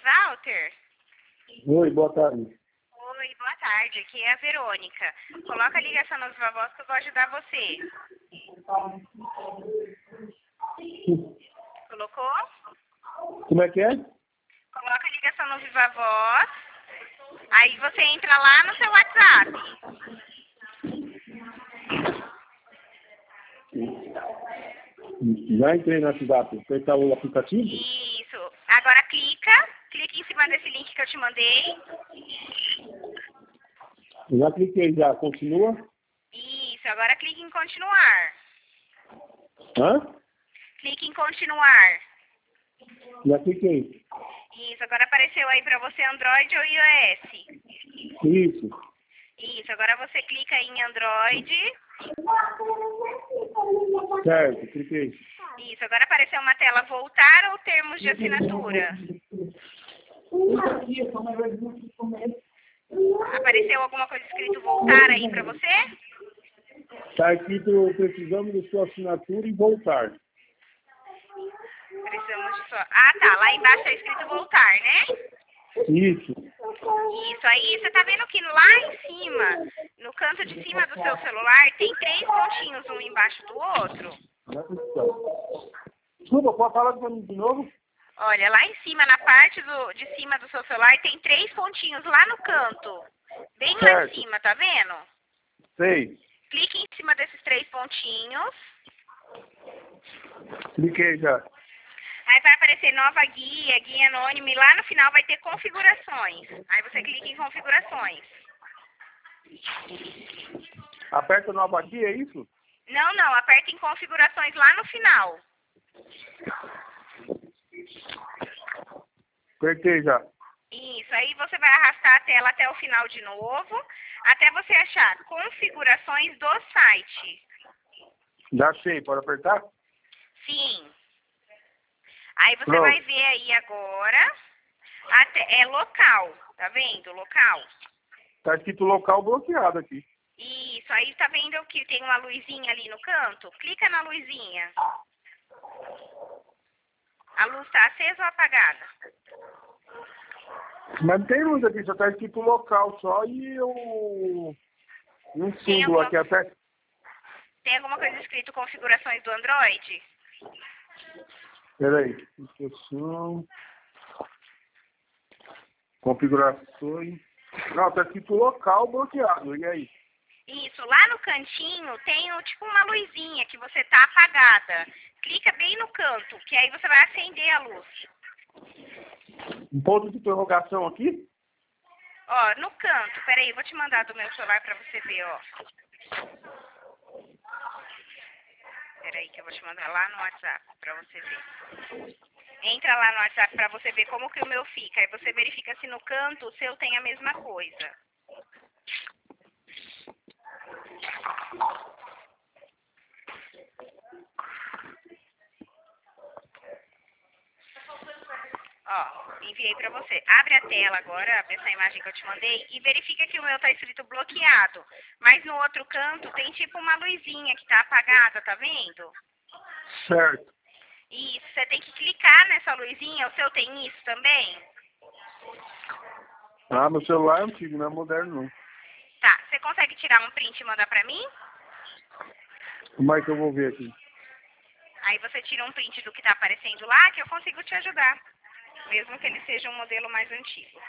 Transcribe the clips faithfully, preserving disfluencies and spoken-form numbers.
Walter? Oi, boa tarde. Oi, boa tarde. Aqui é a Verônica. Coloca a ligação nos Viva Voz que eu vou ajudar você. Colocou? Como é que é? Coloca a ligação no Viva Voz. Aí você entra lá no seu WhatsApp. Já entrei no WhatsApp. Apertar o aplicativo? Isso. Agora clica. Clica em cima desse link que eu te mandei. Já cliquei já. Continua? Isso. Agora clique em continuar. Hã? Clique em continuar. Já cliquei. Isso. Agora apareceu aí pra você Android ou iOS. Isso. Isso. Agora você clica em Android. Certo, cliquei. Isso. Agora apareceu uma tela voltar ou termos de assinatura. Apareceu alguma coisa escrito voltar aí pra você? Está escrito, precisamos de sua assinatura e voltar. Precisamos de sua... Ah, tá. Lá embaixo tá escrito voltar, né? Isso. Isso. Aí você tá vendo que lá em cima, no canto de cima do seu celular, tem três pontinhos um embaixo do outro. Desculpa, pode falar pra mim de novo? Olha, lá em cima, na parte do, de cima do seu celular, tem três pontinhos lá no canto. Bem lá Certo. em cima, tá vendo? Sei. Clique em cima desses três pontinhos. Cliquei já. Aí vai aparecer nova guia, guia anônima e lá no final vai ter configurações. Aí você clica em configurações. Aperta nova aqui, é isso? Não, não, aperta em configurações lá no final. Apertei já. Isso, aí você vai arrastar a tela até o final de novo, até você achar configurações do site. Já achei, pode apertar? Sim. Aí você Pronto. vai ver aí agora, até, é local, tá vendo? Local. Tá escrito local bloqueado aqui. Isso, aí tá vendo que tem uma luzinha ali no canto? Clica na luzinha. A luz tá acesa ou apagada? Mas não tem luz aqui, só tá escrito local só e o... e um Tem símbolo alguma, aqui até. tem alguma coisa escrito configurações do Android? Peraí. Instrução. Configurações. Não, tá escrito local bloqueado. E aí? Isso, lá no cantinho tem o- tipo uma luzinha que você tá apagada. Clica bem no canto, que aí você vai acender a luz. Um ponto de interrogação aqui? Ó, no canto, peraí, vou te mandar do meu celular pra você ver, ó. Peraí que eu vou te mandar lá no WhatsApp pra você ver. Entra lá no WhatsApp pra você ver como que o meu fica. Aí você verifica se no canto o seu tem a mesma coisa. Ó, enviei pra você. Abre a tela agora, abre essa imagem que eu te mandei e verifica que o meu tá escrito bloqueado. Mas no outro canto tem tipo uma luzinha que tá apagada, tá vendo? Certo. Isso, você tem que clicar nessa luzinha. O seu tem isso também? Ah, meu celular é antigo, não é moderno não. Tá, você consegue tirar um print e mandar pra mim? Como é que eu vou ver aqui? Aí você tira um print do que tá aparecendo lá que eu consigo te ajudar. Mesmo que ele seja um modelo mais antigo.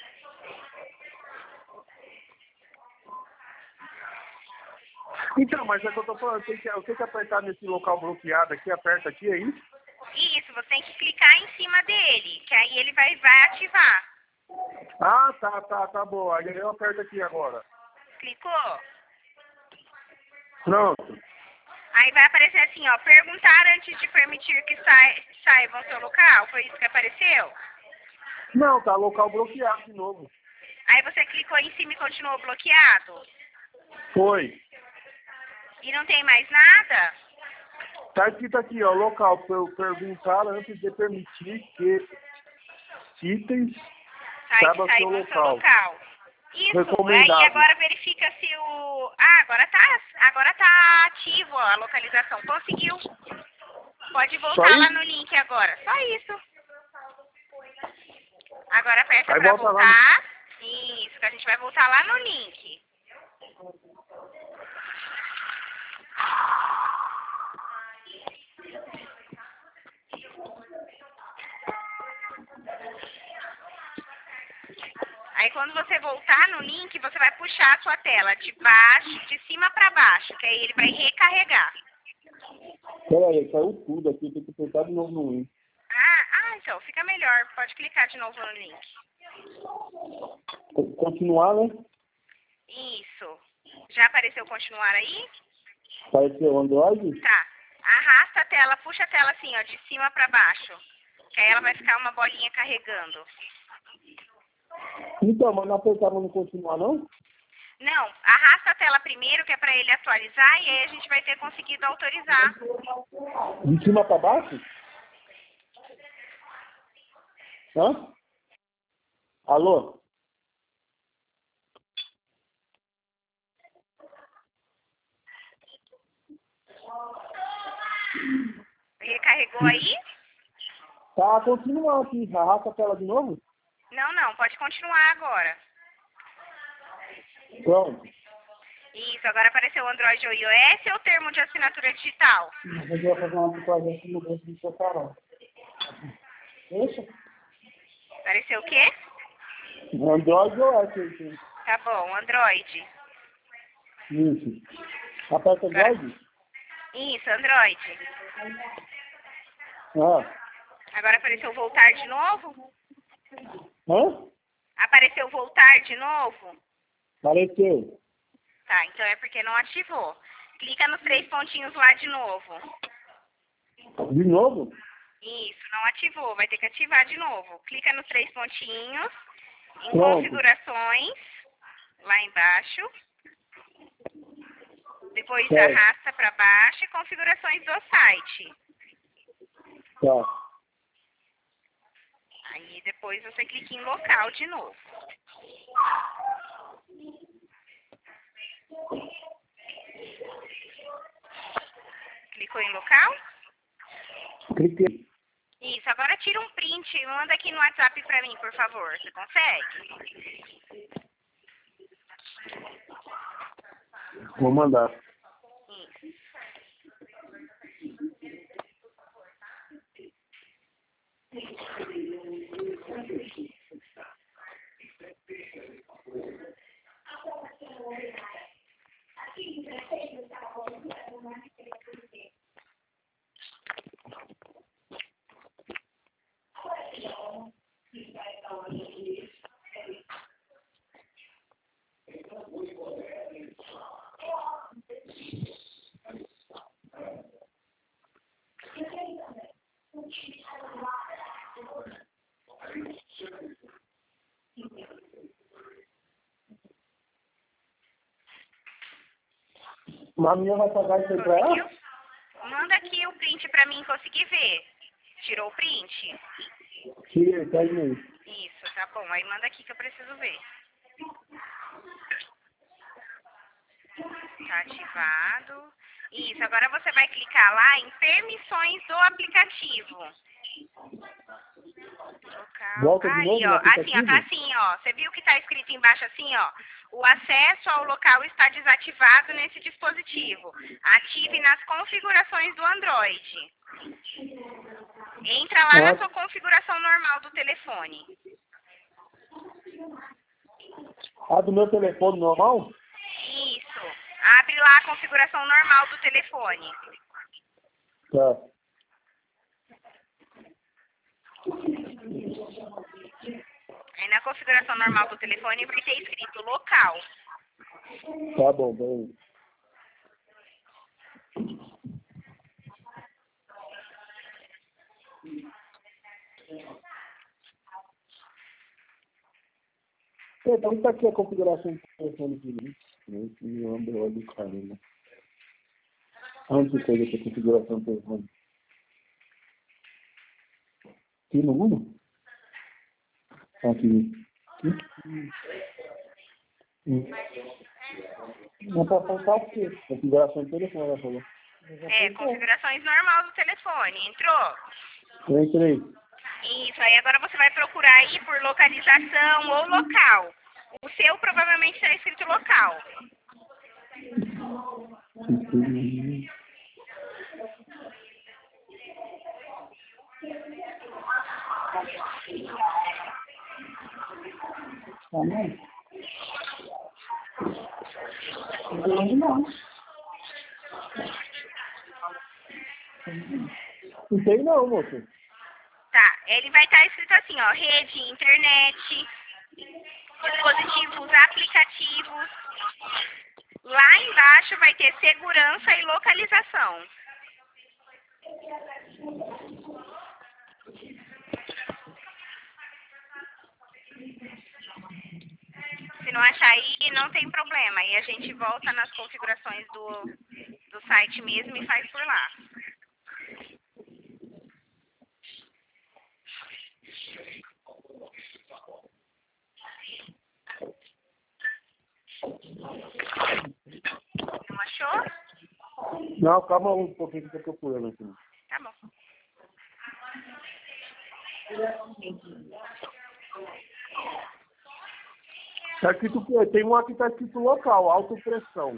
Então, mas é que eu tô falando, eu tenho que, eu tenho que apertar nesse local bloqueado aqui, aperta aqui, é isso? Isso, você tem que clicar em cima dele, que aí ele vai, vai ativar. Ah, tá, tá, tá bom. Aí eu aperto aqui agora. Clicou? Pronto. Aí vai aparecer assim, ó, perguntar antes de permitir que sai, saibam seu local. Foi isso que apareceu? Não, tá local bloqueado de novo. Aí você clicou em cima e continuou bloqueado? Foi. E não tem mais nada? Tá escrito aqui, ó, local, pra eu perguntar antes de permitir que itens Sai, saibam seu saibam seu local. local. Isso, Recomendado. aí agora verifica se o... Ah, agora tá, agora tá ativo ó, a localização. Conseguiu. Pode voltar Só lá isso? no link agora. Só isso. Agora aperta Aí pra volta lá voltar. Isso, que a gente vai voltar lá no link. Aí quando você voltar no link, você vai puxar a sua tela de baixo, de cima pra baixo, que aí ele vai recarregar. Pera aí, caiu tudo aqui, tem que apertar de novo no link. Ah, ah, então fica melhor. Pode clicar de novo no link. Continuar, né? Isso. Já apareceu continuar aí? Apareceu o Android? Tá. Arrasta a tela, puxa a tela assim, ó, de cima pra baixo. Que aí ela vai ficar uma bolinha carregando. Então, mas não apertava no continuar, não? Não, arrasta a tela primeiro, que é pra ele atualizar, e aí a gente vai ter conseguido autorizar. De cima pra baixo? Hã? Alô? Recarregou aí? Tá, continuar aqui. Arrasta a tela de novo? Não, não, pode continuar agora. Pronto. Isso, agora apareceu o Android ou iOS ou o termo de assinatura digital? Eu vou fazer uma projeto no bolso do seu canal. Deixa? Apareceu o quê? Android ou S? Tá bom, Android. Isso. Aperta Android? Isso, Android. Ah. Agora apareceu voltar de novo? Hã? Apareceu voltar de novo? Apareceu. Tá, então é porque não ativou. Clica nos três pontinhos lá de novo. De novo? Isso, não ativou, vai ter que ativar de novo. Clica nos três pontinhos, em Pronto. configurações, lá embaixo. Depois Certo. arrasta para baixo e configurações do site. Tá. Aí depois você clica em local de novo. Clicou em local? Cliquei. Isso, agora tira um print e manda aqui no WhatsApp pra mim, por favor. Você consegue? Vou mandar. Isso. Mas a minha vai pagar isso aí pra ela? Conseguiu? Manda aqui o print pra mim conseguir ver. Tirou o print? Tirei, tá aí. Isso, tá bom. Aí manda aqui que eu preciso ver. Tá ativado. Isso, agora você vai clicar lá em permissões do aplicativo. Local. Volta de Aí, novo no ó, assim, ó, aplicativo? tá assim, ó. Você viu que tá escrito embaixo assim, ó. O acesso ao local está desativado nesse dispositivo. Ative nas configurações do Android. Entra lá Ah. na sua configuração normal do telefone. Ah, do meu telefone normal? Isso. Abre lá a configuração normal do telefone. Tá. Aí na configuração normal do telefone vai ter escrito local. Tá bom, bem. Então, tá aqui a configuração do telefone de mim. Esse Android do cara, né? Onde você fez essa configuração do telefone? Aqui no Google? Aqui. Aqui. Hum. Não pode faltar o quê? Configuração do telefone, ela falou. É, configurações normal do telefone. Entrou? Eu entrei. Isso, aí agora você vai procurar aí por localização ou local. O seu provavelmente está escrito local. Não. Não tem não, moço. Tá, ele vai estar escrito assim, ó, rede, internet, dispositivos, aplicativos. Lá embaixo vai ter segurança e localização. Se não achar aí, não tem problema. Aí a gente volta nas configurações do, do site mesmo e faz por lá. Não achou? Não, calma um pouquinho que eu tô procurando aqui. Tá bom. Tá escrito, tem um aqui que tá escrito local, autopressão.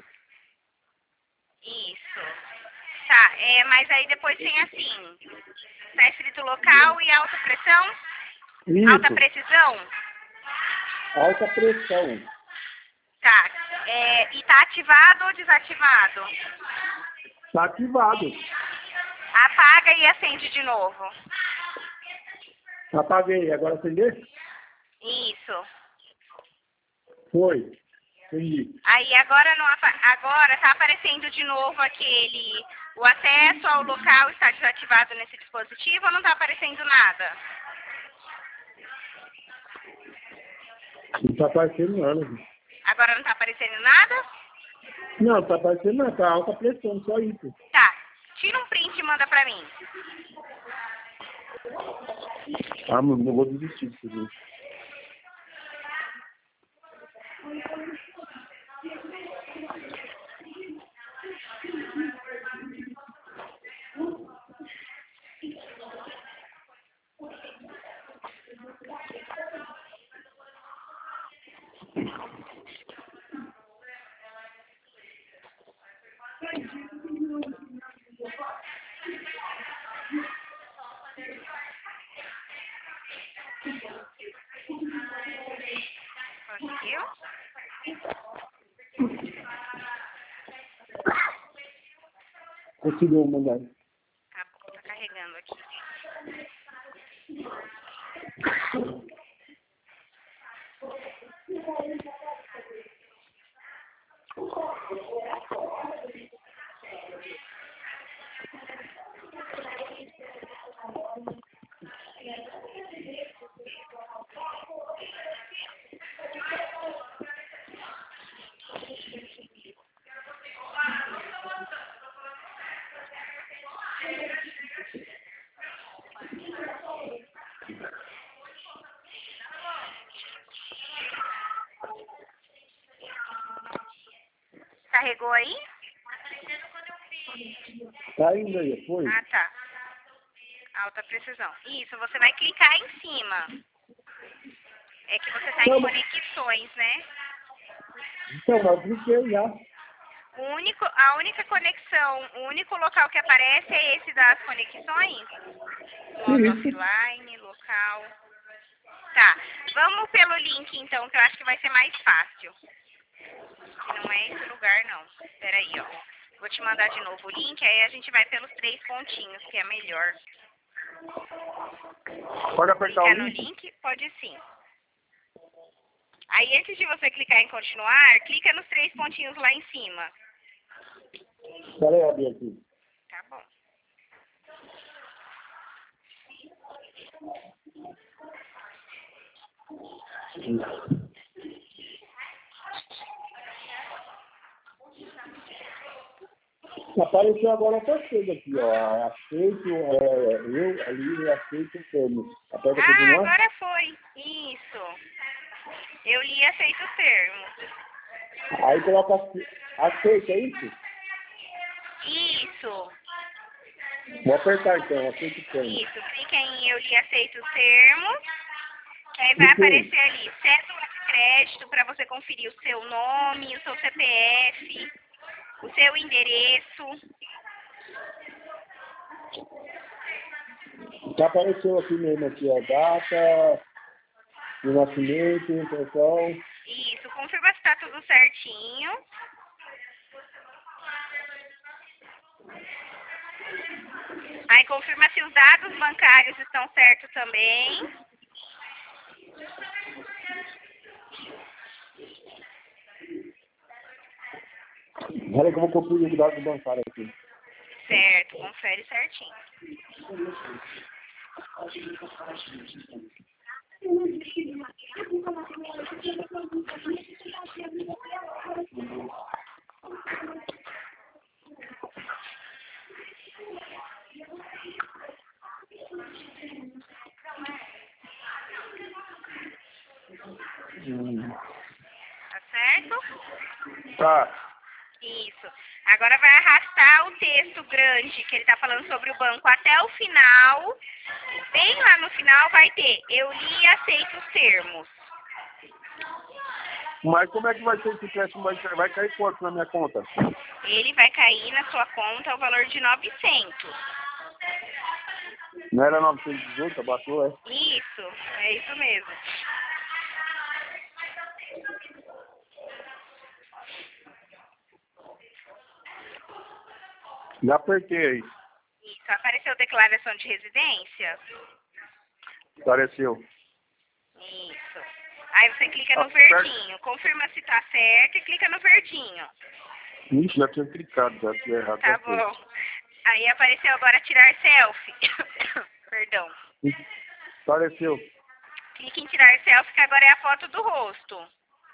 Isso. Tá, é, mas aí depois tem assim, tá escrito local e alta pressão? Isso. Alta precisão? Alta pressão. Tá. É, e tá ativado ou desativado? Tá ativado. Apaga e acende de novo. Apaguei. Agora acender? Isso. Foi. Entendi. Aí agora, não, apa- agora tá aparecendo de novo aquele... O acesso ao local está desativado nesse dispositivo ou não tá aparecendo nada? Não tá aparecendo nada. Agora não tá aparecendo nada? Não, tá aparecendo nada. Tá alta pressão, só isso. Tá. Tira um print e manda pra mim. Ah, mano, não vou desistir disso, viu? Conseguiu? Conseguiu mandar. Tá bom, tá carregando aqui. Carregou aí? Tá indo aí, foi? Ah, tá. Alta precisão. Isso, você vai clicar em cima. É que você tá em Então, conexões, né? então, eu cliquei já. O único, a única conexão, o único local que aparece é esse das conexões? Modo Isso. offline, local. Tá. Vamos pelo link então, que eu acho que vai ser mais fácil. Não é esse lugar não. Espera aí, ó. Vou te mandar de novo o link, aí a gente vai pelos três pontinhos, que é melhor. Pode apertar Clicar o no link? link? Pode sim. Aí antes de você clicar em continuar, clica nos três pontinhos lá em cima. Espera aí, abrir aqui. Tá bom. Apareceu agora outra coisa aqui, ó. Aceito, é, eu ali aceito o termo. Aperta Ah, continuar. agora foi. Isso. Eu li aceito o termo. Aí coloca ace- aceito, é isso? Isso. Vou apertar então, aceito o termo. Isso, clica em eu li aceito os termos. Que aí vai aparecer ali, cédula de crédito para você conferir o seu nome, o seu C P F, o seu endereço. Já apareceu aqui mesmo, aqui a data, o nascimento, o pessoal. Isso, confirma se está tudo certinho. Aí confirma se os dados bancários estão certos também. Olha que eu vou conferir o dado bancário aqui. Certo, confere certinho. Hum. Tá certo? Tá. Isso. Agora vai arrastar o texto grande que ele está falando sobre o banco até o final. Bem lá no final vai ter eu li e aceito os termos. Mas como é que vai ser esse empréstimo? Vai, vai cair quanto na minha conta? Ele vai cair na sua conta o valor de novecentos. Não era novecentos e dezoito, abaixou, é? Isso, é isso mesmo. Já apertei. Isso, apareceu declaração de residência? Apareceu. Isso. Aí você clica no verdinho, confirma se tá certo e clica no verdinho. Ixi, já tinha clicado, já tinha errado. Tá bom. Aí apareceu agora tirar selfie. Perdão. Apareceu. Clique em tirar selfie, que agora é a foto do rosto.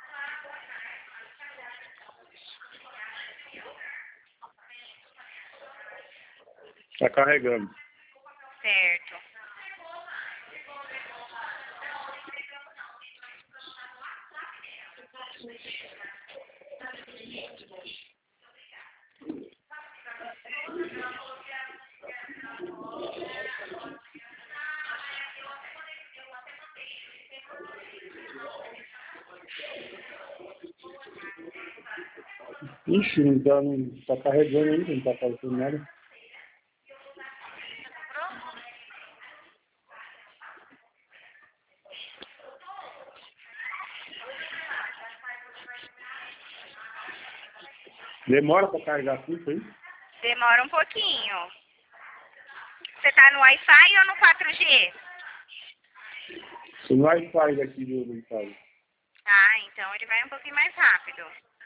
Tá carregando. Certo. Ixi, não tá, não tá carregando ainda, não tá aparecendo nada. Demora pra carregar tudo aí? Demora um pouquinho. Você tá no Wi-Fi ou no quatro G? O Wi-Fi daqui do do casa. Ah, então ele vai um pouquinho mais rápido.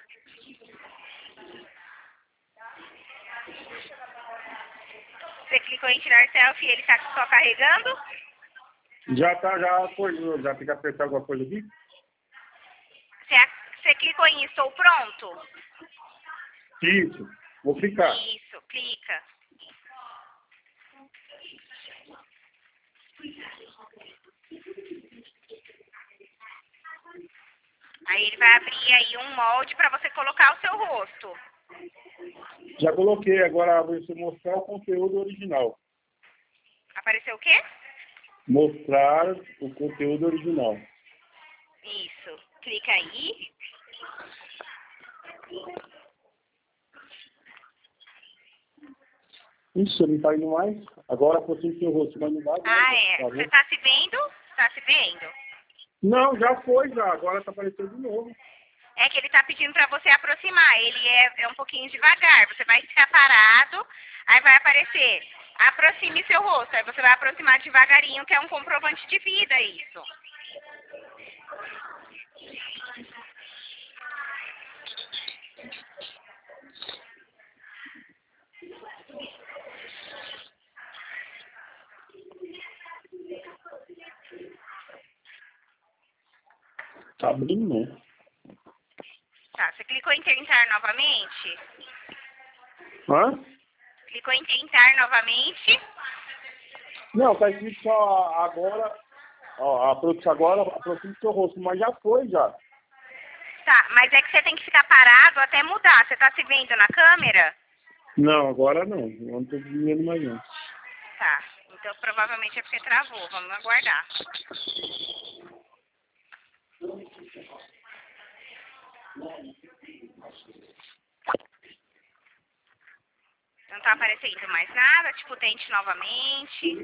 Você clicou em tirar selfie e ele tá só carregando? Já tá, já acordou, já tem que apertar alguma coisa aqui? Você, você clicou em estou pronto? Isso, vou clicar. Isso, clica. Aí ele vai abrir aí um molde para você colocar o seu rosto. Já coloquei, agora você mostrar o conteúdo original. Apareceu o quê? Mostrar o conteúdo original. Isso. Clica aí. Isso, não tá indo mais. Agora aproxime seu rosto, mas não vai. Ah, é. Tá Você tá se vendo? Tá se vendo? Não, já foi, já. Agora tá aparecendo de novo. É que ele tá pedindo para você aproximar. Ele é, é um pouquinho devagar. Você vai ficar parado, aí vai aparecer. Aproxime seu rosto. Aí você vai aproximar devagarinho, que é um comprovante de vida isso. Tá abrindo, né? Tá, você clicou em tentar novamente? Hã? Clicou em tentar novamente? Não, tá escrito só agora. Ó, aproxima agora, aproxima seu rosto, mas já foi, já. Tá, mas é que você tem que ficar parado até mudar. Você tá se vendo na câmera? Não, agora não. Eu não tô vendo mais não. Tá, então provavelmente é porque travou, vamos aguardar. Não tá aparecendo mais nada, tipo, tente novamente.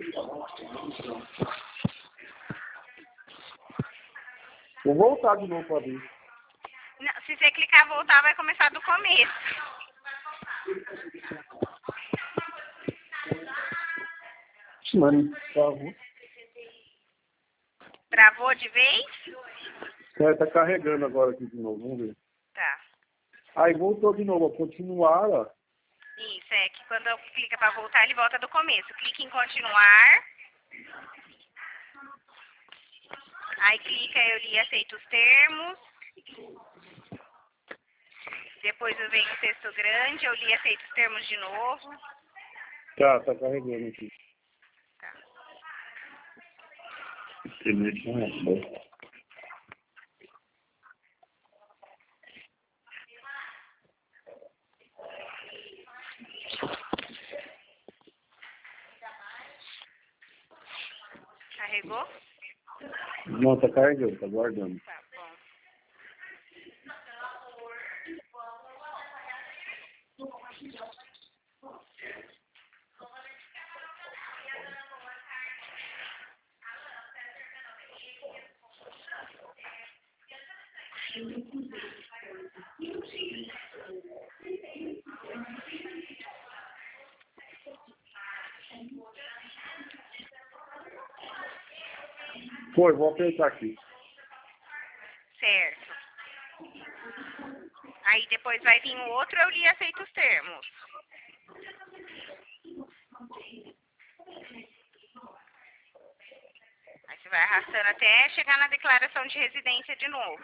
Vou voltar de novo pra ver. Não, se você clicar voltar, vai começar do começo. Mano, travou. Travou de vez? É, tá carregando agora aqui de novo, vamos ver. Tá. Aí voltou de novo, continuar, ó. Isso, é que quando eu clica pra voltar, ele volta do começo. Clica em continuar. Aí clica, eu li e aceito os termos. Depois eu venho o texto grande, eu li e aceito os termos de novo. Tá, tá carregando aqui. Tá. Internet não é boa. Carregou? Não, tá carregando, tá guardando. Tá bom. Foi, vou apertar aqui. Certo. Aí depois vai vir o outro, eu li e aceito os termos. Aí você vai arrastando até chegar na declaração de residência de novo.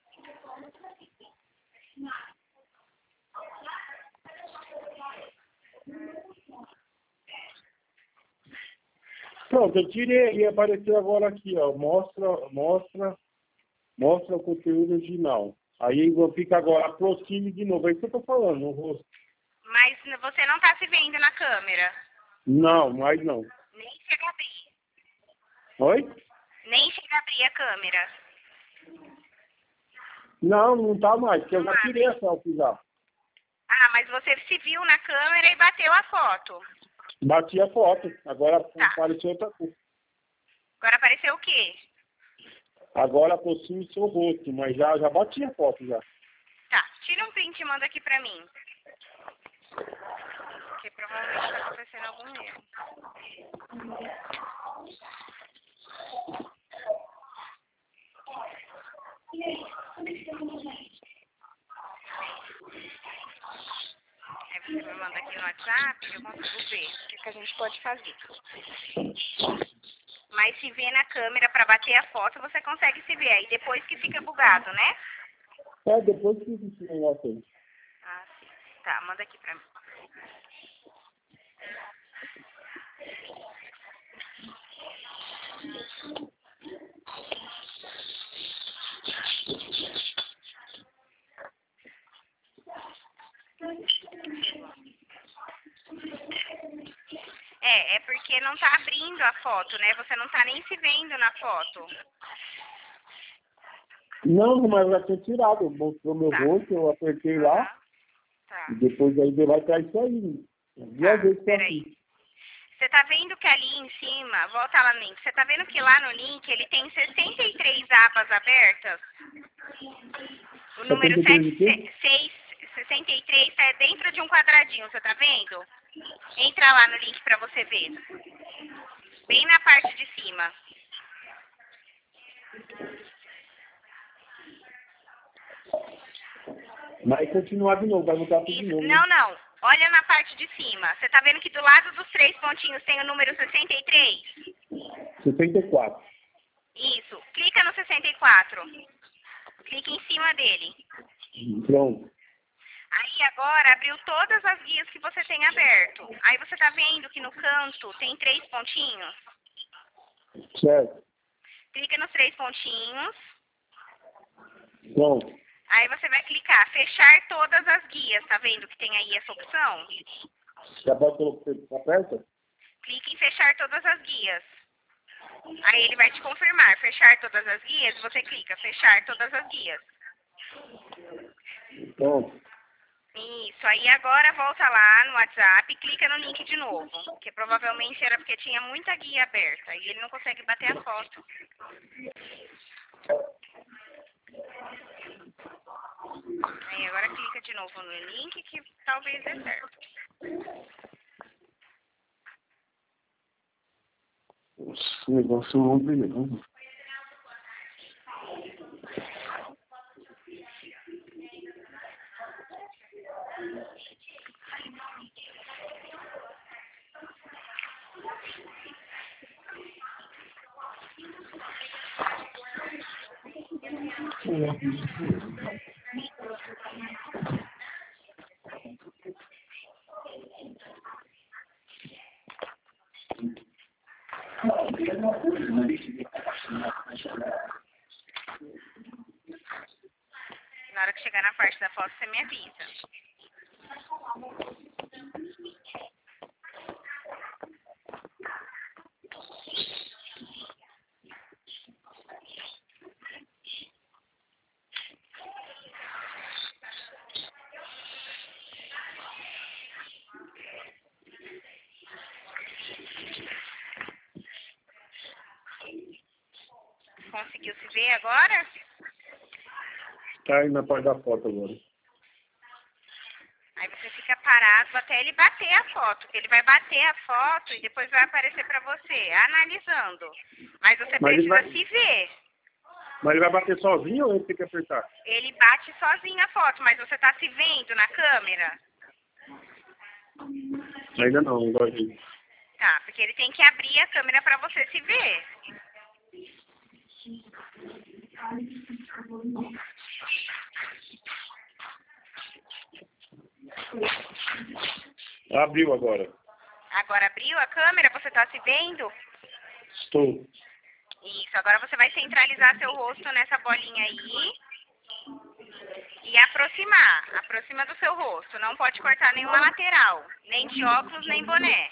Pronto, eu tirei e apareceu agora aqui, ó. Mostra, mostra, mostra o conteúdo original. Aí fica agora, aproxime de novo. É isso que eu tô falando, no rosto. Mas você não tá se vendo na câmera. Não, mais não. Nem chega a abrir. Oi? Nem chega a abrir a câmera. Não, não tá mais, porque eu Não já tirei abre. a selfie já. Ah, mas você se viu na câmera e bateu a foto. Bati a foto, agora Tá. apareceu outra coisa. Agora apareceu o quê? Agora aproxime seu rosto, mas já, já bati a foto já. Tá, tira um print e manda aqui pra mim. Porque provavelmente tá acontecendo algum erro. Aí você me manda aqui no WhatsApp e eu consigo ver o que, que a gente pode fazer. Mas se vê na câmera pra bater a foto, você consegue se ver. Aí depois que fica bugado, né? É, depois que esse negócio aí. Ah, sim. Tá, manda aqui pra mim. É, é porque não tá abrindo a foto, né? Você não tá nem se vendo na foto. Não, mas já tinha tirado. Mostrou meu Tá. rosto, eu apertei lá. Aham. Tá. E depois aí vai estar isso aí. Duas Tá, vezes que eu peraí. fiz. Você tá vendo que ali em cima, volta lá no link, você tá vendo que lá no link ele tem sessenta e três abas abertas? O número sessenta e três o quê? seis, sessenta e três tá dentro de um quadradinho, você tá vendo? Entra lá no link pra você ver. Bem na parte de cima. Mas continuar de novo, vai mudar tudo de Isso. novo. Né? Não, não. Olha na parte de cima. Você tá vendo que do lado dos três pontinhos tem o número sessenta e três? sessenta e quatro. Isso. Clica no sessenta e quatro. Clica em cima dele. Pronto. Aí agora abriu todas as guias que você tem aberto. Aí você tá vendo que no canto tem três pontinhos? Certo. Clica nos três pontinhos. Pronto. Aí você vai clicar fechar todas as guias. Tá vendo que tem aí essa opção? Já pode colocar, aperta? clique em fechar todas as guias. Aí ele vai te confirmar, fechar todas as guias, você clica, fechar todas as guias. Pronto. Isso, aí agora volta lá no WhatsApp e clica no link de novo, que provavelmente era porque tinha muita guia aberta e ele não consegue bater a foto. Aí agora clica de novo no link que talvez dê certo. Esse negócio não brilhando. Na hora que chegar na parte da foto, você me avisa. Conseguiu se ver agora? Tá aí na parte da foto agora. Aí você fica parado até ele bater a foto. Ele vai bater a foto e depois vai aparecer pra você, analisando. Mas você Mas ele precisa vai- se ver. Mas ele vai bater sozinho ou ele tem que apertar? Ele bate sozinho a foto, mas você tá se vendo na câmera? Ainda não, agora sim. Tá, porque ele tem que abrir a câmera pra você se ver. Abriu agora. Agora abriu a câmera, você tá se vendo? Estou. Isso, agora você vai centralizar seu rosto nessa bolinha aí e aproximar. Aproxima do seu rosto. Não pode cortar nenhuma lateral, nem de óculos, nem boné.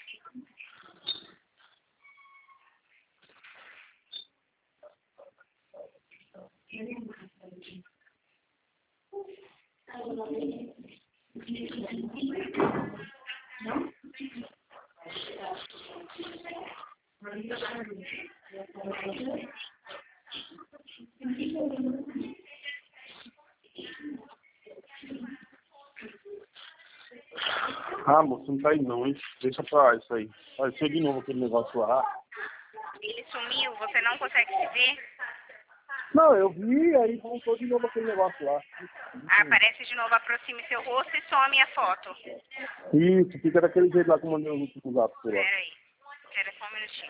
Ah, moço, não tá aí não, hein? Deixa pra lá isso aí. Apareceu de novo aquele negócio lá. Ele sumiu, você não consegue se ver? Não, eu vi, aí voltou de novo aquele negócio lá. Ah, aparece de novo, aproxime seu rosto e some a foto. Isso, fica daquele jeito lá que eu mandei o último zap por lá. Pera aí, espera só um minutinho.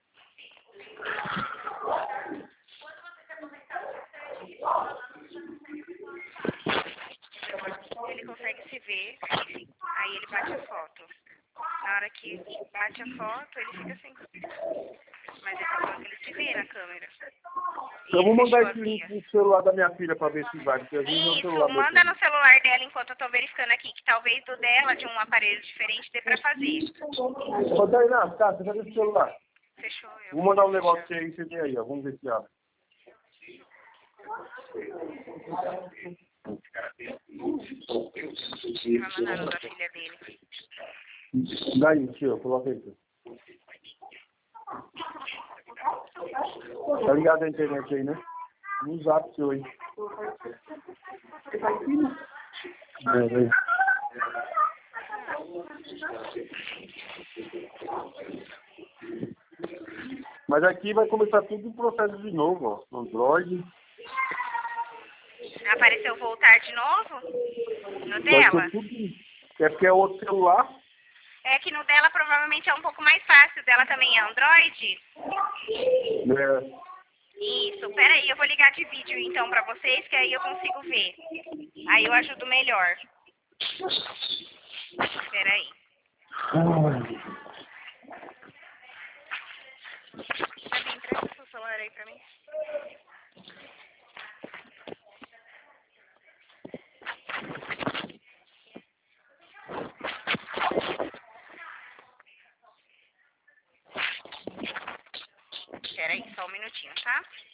Ele consegue se ver, aí ele bate a foto. Na hora que bate a foto, ele fica sem... Mas ele tá falando que ele se vê na câmera. E Eu vou ele mandar fechou esse as link guias. no celular da minha filha pra ver se vai, porque às vezes meu Isso, celular vai manda ter. no celular dela enquanto eu tô verificando aqui, que talvez do dela, de um aparelho diferente, dê pra fazer. Ô, Tainá, tá, você vai ver o celular. Fechou eu. Vou mandar um negócio pra você aí, você vê aí, ó. Vamos ver se abre. Ele vai mandar no da filha dele. Daí, aqui, ó, coloca aí. Tá ligado a internet aí, né? No zap seu aí. É, vem. Mas aqui vai começar tudo o processo de novo, ó. Android. Apareceu voltar de novo? No Vai dela? ser tudo. É porque é outro celular. É que no dela provavelmente é um pouco mais fácil. O dela também é Android? É. Isso. Pera aí, eu vou ligar de vídeo então pra vocês, que aí eu consigo ver. Aí eu ajudo melhor. Pera aí. Gabi, empresta seu celular aí pra mim. Pera aí, só um minutinho, tá?